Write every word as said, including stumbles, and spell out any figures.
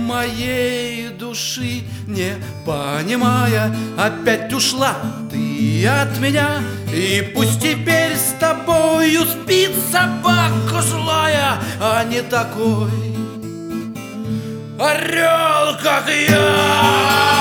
моей души, не понимая, опять ушла ты от меня. И пусть теперь с тобою спит собака злая, а не такой орел, как я.